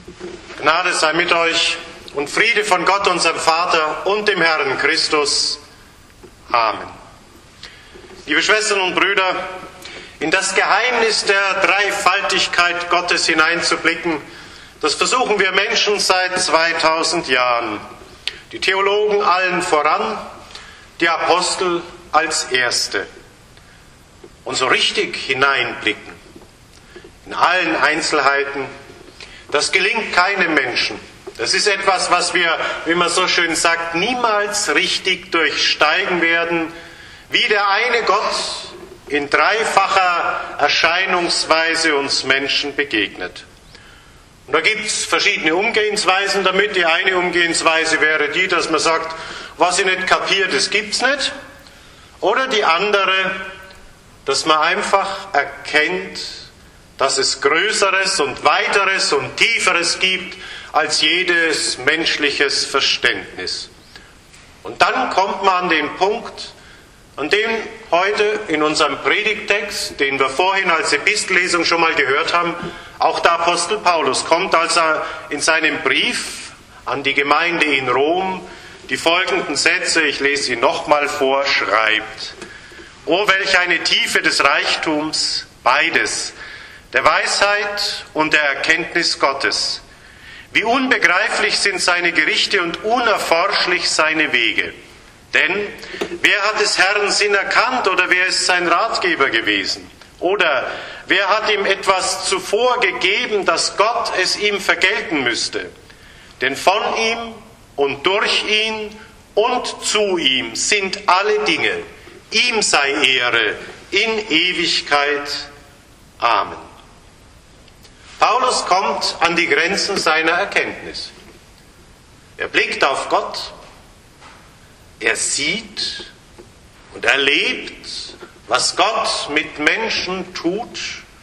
Gnade sei mit euch und Friede von Gott, unserem Vater und dem Herrn Christus. Amen. Liebe Schwestern und Brüder, in das Geheimnis der Dreifaltigkeit Gottes hineinzublicken, das versuchen wir Menschen seit 2000 Jahren. Die Theologen allen voran, die Apostel als Erste. Und so richtig hineinblicken, in allen Einzelheiten, das gelingt keinem Menschen. Das ist etwas, was wir, wie man so schön sagt, niemals richtig durchsteigen werden, wie der eine Gott in dreifacher Erscheinungsweise uns Menschen begegnet. Und da gibt es verschiedene Umgehensweisen damit. Die eine Umgehensweise wäre die, dass man sagt, was ich nicht kapiert, das gibt's nicht. Oder die andere, dass man einfach erkennt, dass es Größeres und Weiteres und Tieferes gibt als jedes menschliches Verständnis. Und dann kommt man an den Punkt, an dem heute in unserem Predigttext, den wir vorhin als Epistellesung schon mal gehört haben, auch der Apostel Paulus kommt, als er in seinem Brief an die Gemeinde in Rom die folgenden Sätze, ich lese sie nochmal vor, schreibt. O, welch eine Tiefe des Reichtums, beides, der Weisheit und der Erkenntnis Gottes. Wie unbegreiflich sind seine Gerichte und unerforschlich seine Wege. Denn wer hat des Herrn Sinn erkannt oder wer ist sein Ratgeber gewesen? Oder wer hat ihm etwas zuvor gegeben, dass Gott es ihm vergelten müsste? Denn von ihm und durch ihn und zu ihm sind alle Dinge. Ihm sei Ehre in Ewigkeit. Amen. Paulus kommt an die Grenzen seiner Erkenntnis. Er blickt auf Gott, er sieht und erlebt, was Gott mit Menschen tut.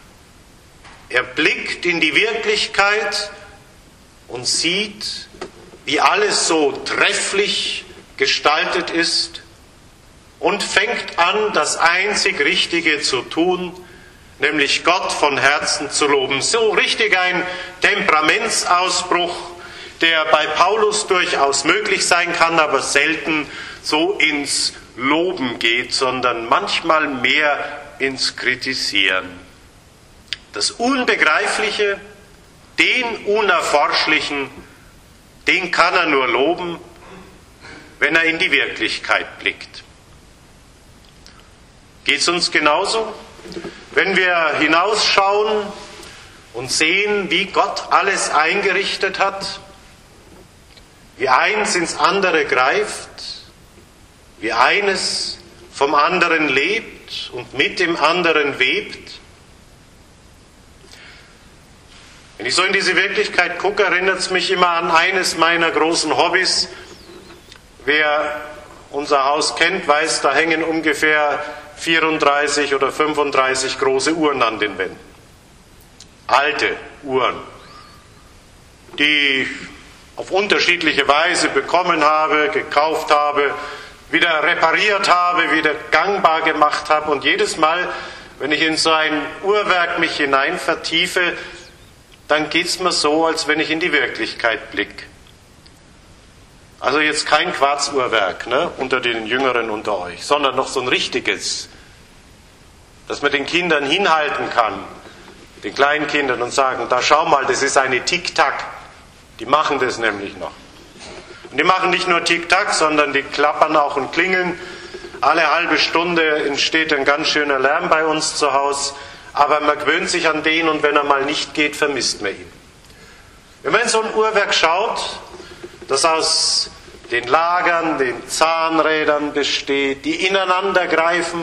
Er blickt in die Wirklichkeit und sieht, wie alles so trefflich gestaltet ist und fängt an, das einzig Richtige zu tun, nämlich Gott von Herzen zu loben. So richtig ein Temperamentsausbruch, der bei Paulus durchaus möglich sein kann, aber selten so ins Loben geht, sondern manchmal mehr ins Kritisieren. Das Unbegreifliche, den Unerforschlichen, den kann er nur loben, wenn er in die Wirklichkeit blickt. Geht es uns genauso? Wenn wir hinausschauen und sehen, wie Gott alles eingerichtet hat, wie eins ins andere greift, wie eines vom anderen lebt und mit dem anderen webt. Wenn ich so in diese Wirklichkeit gucke, erinnert es mich immer an eines meiner großen Hobbys. Wer unser Haus kennt, weiß, da hängen ungefähr 34 oder 35 große Uhren an den Wänden. Alte Uhren, die ich auf unterschiedliche Weise bekommen habe, gekauft habe, wieder repariert habe, wieder gangbar gemacht habe. Und jedes Mal, wenn ich in so ein Uhrwerk mich hinein vertiefe, dann geht es mir so, als wenn ich in die Wirklichkeit blicke. Also jetzt kein Quarzuhrwerk, unter den Jüngeren unter euch, sondern noch so ein richtiges, dass man den Kindern hinhalten kann, den kleinen Kindern, und sagen, da schau mal, das ist eine Tic-Tac. Die machen das nämlich noch. Und die machen nicht nur Tic-Tac, sondern die klappern auch und klingeln. Alle halbe Stunde entsteht ein ganz schöner Lärm bei uns zu Hause, aber man gewöhnt sich an den und wenn er mal nicht geht, vermisst man ihn. Wenn man in so ein Uhrwerk schaut, das aus den Lagern, den Zahnrädern besteht, die ineinander greifen,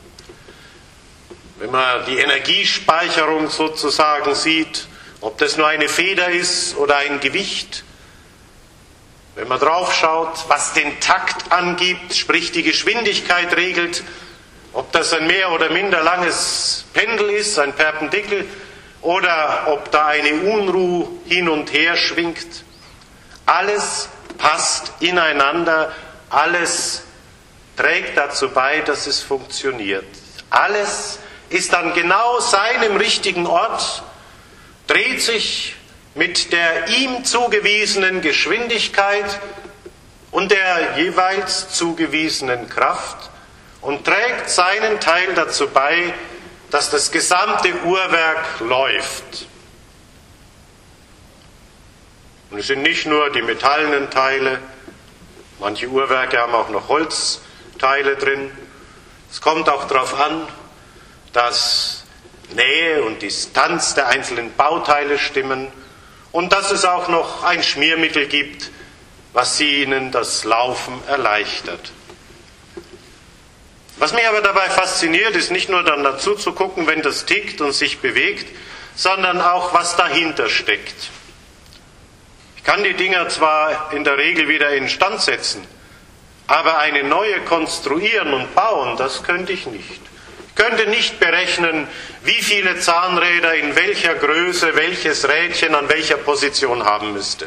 wenn man die Energiespeicherung sozusagen sieht, ob das nur eine Feder ist oder ein Gewicht, wenn man drauf schaut, was den Takt angibt, sprich die Geschwindigkeit regelt, ob das ein mehr oder minder langes Pendel ist, ein Perpendikel, oder ob da eine Unruhe hin und her schwingt. Alles passt ineinander, alles trägt dazu bei, dass es funktioniert. Alles ist an genau seinem richtigen Ort, dreht sich mit der ihm zugewiesenen Geschwindigkeit und der jeweils zugewiesenen Kraft und trägt seinen Teil dazu bei, dass das gesamte Uhrwerk läuft. Und es sind nicht nur die metallenen Teile, manche Uhrwerke haben auch noch Holzteile drin. Es kommt auch darauf an, dass Nähe und Distanz der einzelnen Bauteile stimmen und dass es auch noch ein Schmiermittel gibt, was ihnen das Laufen erleichtert. Was mich aber dabei fasziniert, ist nicht nur dann dazu zu gucken, wenn das tickt und sich bewegt, sondern auch, was dahinter steckt. Ich kann die Dinger zwar in der Regel wieder instand setzen, aber eine neue konstruieren und bauen, das könnte ich nicht. Ich könnte nicht berechnen, wie viele Zahnräder in welcher Größe welches Rädchen an welcher Position haben müsste.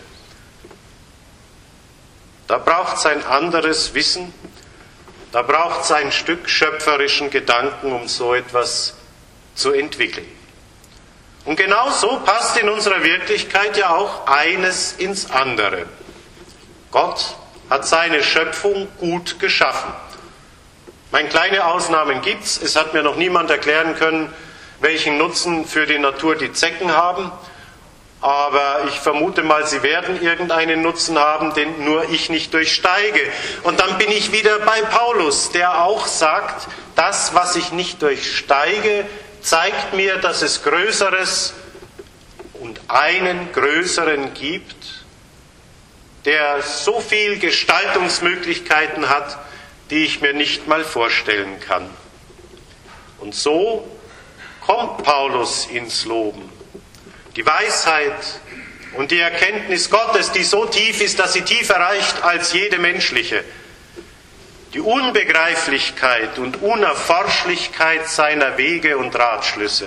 Da braucht es ein anderes Wissen, da braucht es ein Stück schöpferischen Gedanken, um so etwas zu entwickeln. Und genau so passt in unserer Wirklichkeit ja auch eines ins andere. Gott hat seine Schöpfung gut geschaffen. Meine, kleine Ausnahmen gibt's. Es hat mir noch niemand erklären können, welchen Nutzen für die Natur die Zecken haben. Aber ich vermute mal, sie werden irgendeinen Nutzen haben, den nur ich nicht durchsteige. Und dann bin ich wieder bei Paulus, der auch sagt, das, was ich nicht durchsteige, zeigt mir, dass es Größeres und einen Größeren gibt, der so viel Gestaltungsmöglichkeiten hat, die ich mir nicht mal vorstellen kann. Und so kommt Paulus ins Loben. Die Weisheit und die Erkenntnis Gottes, die so tief ist, dass sie tiefer reicht als jede menschliche. Die Unbegreiflichkeit und Unerforschlichkeit seiner Wege und Ratschlüsse,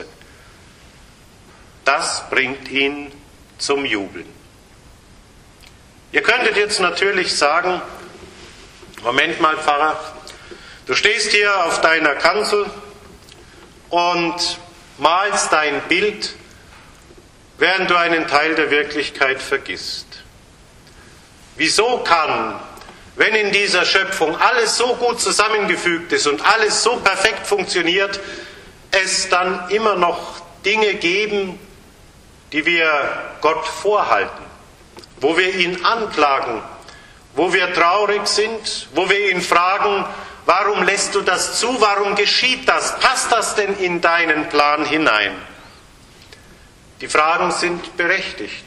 das bringt ihn zum Jubeln. Ihr könntet jetzt natürlich sagen, Moment mal, Pfarrer, du stehst hier auf deiner Kanzel und malst dein Bild, während du einen Teil der Wirklichkeit vergisst. Wieso kann, wenn in dieser Schöpfung alles so gut zusammengefügt ist und alles so perfekt funktioniert, es dann immer noch Dinge geben, die wir Gott vorhalten, wo wir ihn anklagen, wo wir traurig sind, wo wir ihn fragen, warum lässt du das zu, warum geschieht das, passt das denn in deinen Plan hinein? Die Fragen sind berechtigt.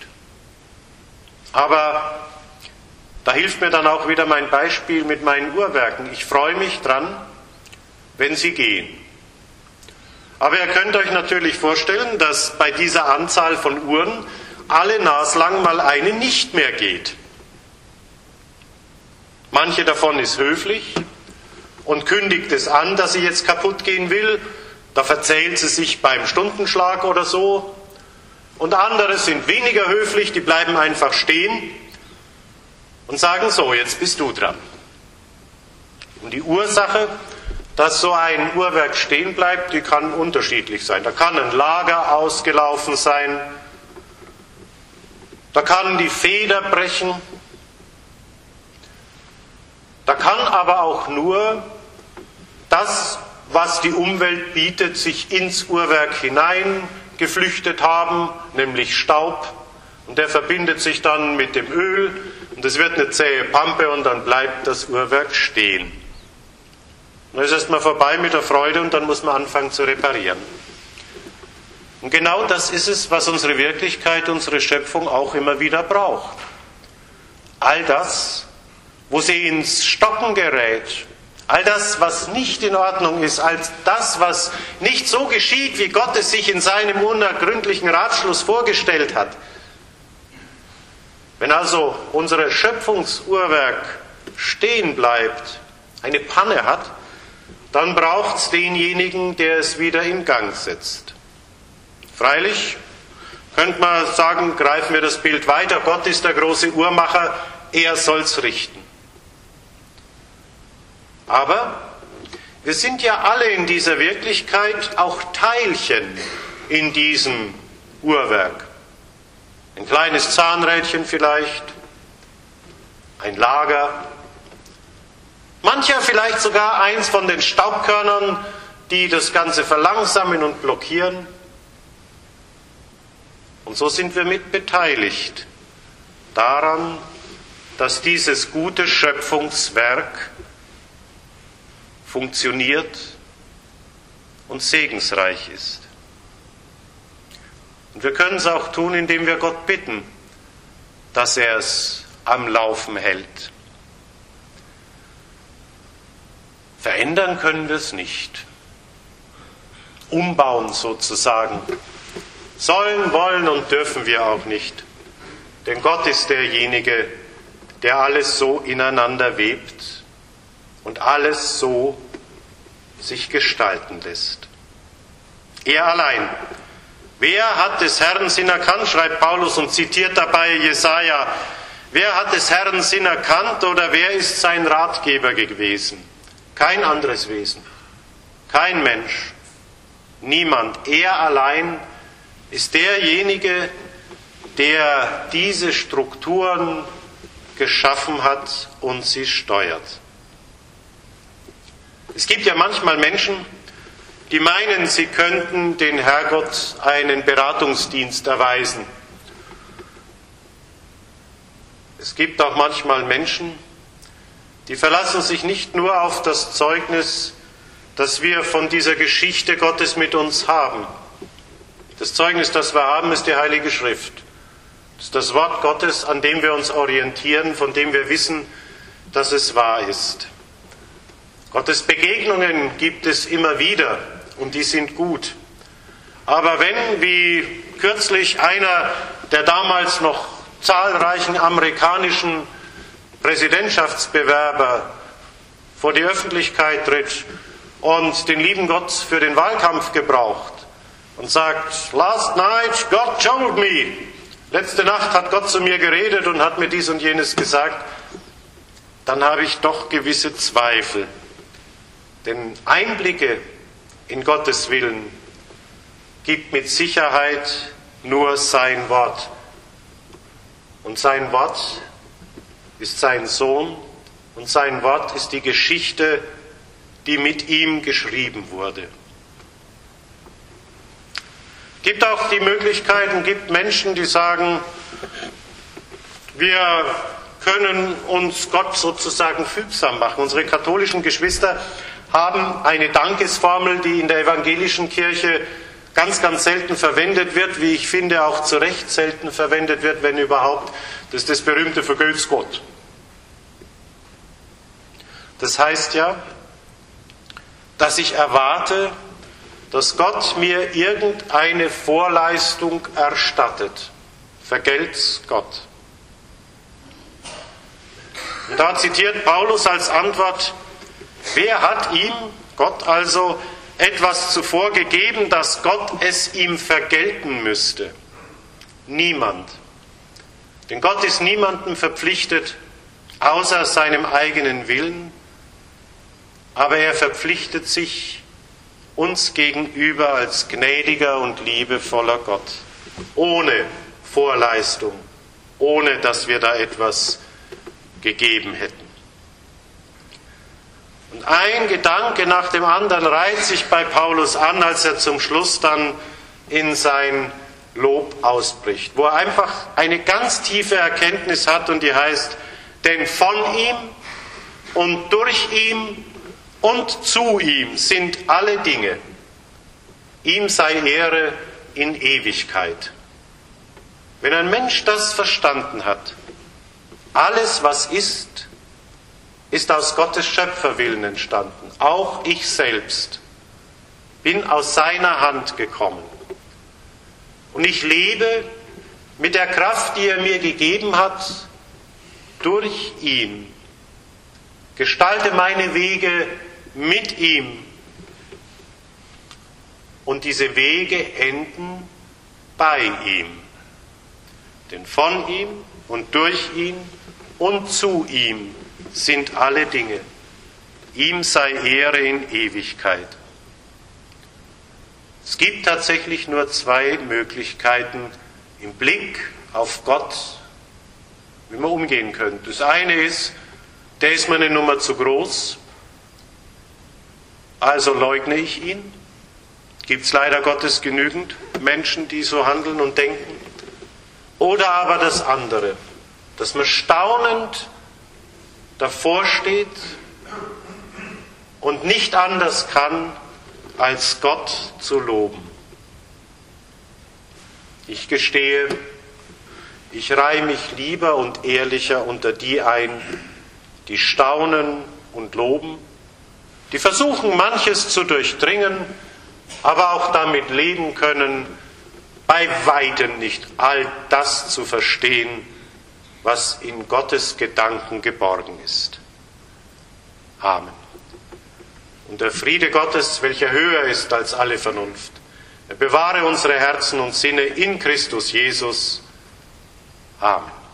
Aber da hilft mir dann auch wieder mein Beispiel mit meinen Uhrwerken. Ich freue mich dran, wenn sie gehen. Aber ihr könnt euch natürlich vorstellen, dass bei dieser Anzahl von Uhren alle naslang mal eine nicht mehr geht. Manche davon ist höflich und kündigt es an, dass sie jetzt kaputt gehen will. Da verzählt sie sich beim Stundenschlag oder so. Und andere sind weniger höflich, die bleiben einfach stehen und sagen so, jetzt bist du dran. Und die Ursache, dass so ein Uhrwerk stehen bleibt, die kann unterschiedlich sein. Da kann ein Lager ausgelaufen sein, da kann die Feder brechen, da kann aber auch nur das, was die Umwelt bietet, sich ins Uhrwerk hinein geflüchtet haben, nämlich Staub, und der verbindet sich dann mit dem Öl und es wird eine zähe Pampe und dann bleibt das Uhrwerk stehen. Dann ist erstmal vorbei mit der Freude und dann muss man anfangen zu reparieren. Und genau das ist es, was unsere Wirklichkeit, unsere Schöpfung auch immer wieder braucht. All das, wo sie ins Stocken gerät, all das, was nicht in Ordnung ist, all das, was nicht so geschieht, wie Gott es sich in seinem unergründlichen Ratschluss vorgestellt hat. Wenn also unser Schöpfungsuhrwerk stehen bleibt, eine Panne hat, dann braucht es denjenigen, der es wieder in Gang setzt. Freilich könnte man sagen, greifen wir das Bild weiter, Gott ist der große Uhrmacher, er soll's richten. Aber wir sind ja alle in dieser Wirklichkeit auch Teilchen in diesem Uhrwerk. ein kleines Zahnrädchen vielleicht, ein Lager, mancher vielleicht sogar eins von den Staubkörnern, die das Ganze verlangsamen und blockieren. Und so sind wir mit beteiligt daran, dass dieses gute Schöpfungswerk funktioniert und segensreich ist. Und wir können es auch tun, indem wir Gott bitten, dass er es am Laufen hält. Verändern können wir es nicht. Umbauen sozusagen. Sollen, wollen und dürfen wir auch nicht. Denn Gott ist derjenige, der alles so ineinander webt und alles so sich gestalten lässt. Er allein. Wer hat des Herrn Sinn erkannt, schreibt Paulus und zitiert dabei Jesaja. Wer hat des Herrn Sinn erkannt oder wer ist sein Ratgeber gewesen? Kein anderes Wesen, kein Mensch, niemand. Er allein ist derjenige, der diese Strukturen geschaffen hat und sie steuert. Es gibt ja manchmal Menschen, die meinen, sie könnten den Herrgott einen Beratungsdienst erweisen. Es gibt auch manchmal Menschen, die verlassen sich nicht nur auf das Zeugnis, das wir von dieser Geschichte Gottes mit uns haben. Das Zeugnis, das wir haben, ist die Heilige Schrift. Das ist das Wort Gottes, an dem wir uns orientieren, von dem wir wissen, dass es wahr ist. Gottes Begegnungen gibt es immer wieder und die sind gut. Aber wenn, wie kürzlich einer der damals noch zahlreichen amerikanischen Präsidentschaftsbewerber vor die Öffentlichkeit tritt und den lieben Gott für den Wahlkampf gebraucht und sagt, last night God told me, letzte Nacht hat Gott zu mir geredet und hat mir dies und jenes gesagt, dann habe ich doch gewisse Zweifel. Denn Einblicke in Gottes Willen gibt mit Sicherheit nur sein Wort. Und sein Wort ist sein Sohn und sein Wort ist die Geschichte, die mit ihm geschrieben wurde. Gibt auch die Möglichkeiten, gibt Menschen, die sagen, wir können uns Gott sozusagen fügsam machen. Unsere katholischen Geschwister haben eine Dankesformel, die in der evangelischen Kirche ganz, ganz selten verwendet wird, wie ich finde, auch zu Recht selten verwendet wird, wenn überhaupt. Das ist das berühmte Vergelt's Gott. Das heißt ja, dass ich erwarte, dass Gott mir irgendeine Vorleistung erstattet. Vergelt's Gott. Und da zitiert Paulus als Antwort, wer hat ihm, Gott also, etwas zuvor gegeben, dass Gott es ihm vergelten müsste? Niemand. Denn Gott ist niemandem verpflichtet, außer seinem eigenen Willen, aber er verpflichtet sich uns gegenüber als gnädiger und liebevoller Gott, ohne Vorleistung, ohne dass wir da etwas gegeben hätten. Und ein Gedanke nach dem anderen reiht sich bei Paulus an, als er zum Schluss dann in sein Lob ausbricht, wo er einfach eine ganz tiefe Erkenntnis hat und die heißt, denn von ihm und durch ihn und zu ihm sind alle Dinge. Ihm sei Ehre in Ewigkeit. Wenn ein Mensch das verstanden hat, alles was ist, ist aus Gottes Schöpferwillen entstanden. Auch ich selbst bin aus seiner Hand gekommen. Und ich lebe mit der Kraft, die er mir gegeben hat, durch ihn. Gestalte meine Wege mit ihm. Und diese Wege enden bei ihm. Denn von ihm und durch ihn und zu ihm sind alle Dinge. Ihm sei Ehre in Ewigkeit. Es gibt tatsächlich nur zwei Möglichkeiten im Blick auf Gott, wie man umgehen könnte. Das eine ist, der ist mir eine Nummer zu groß, also leugne ich ihn. Gibt es leider Gottes genügend Menschen, die so handeln und denken. Oder aber das andere, dass man staunend davor steht und nicht anders kann, als Gott zu loben. Ich gestehe, ich reihe mich lieber und ehrlicher unter die ein, die staunen und loben, die versuchen, manches zu durchdringen, aber auch damit leben können, bei weitem nicht all das zu verstehen, was in Gottes Gedanken geborgen ist. Amen. Und der Friede Gottes, welcher höher ist als alle Vernunft, er bewahre unsere Herzen und Sinne in Christus Jesus. Amen.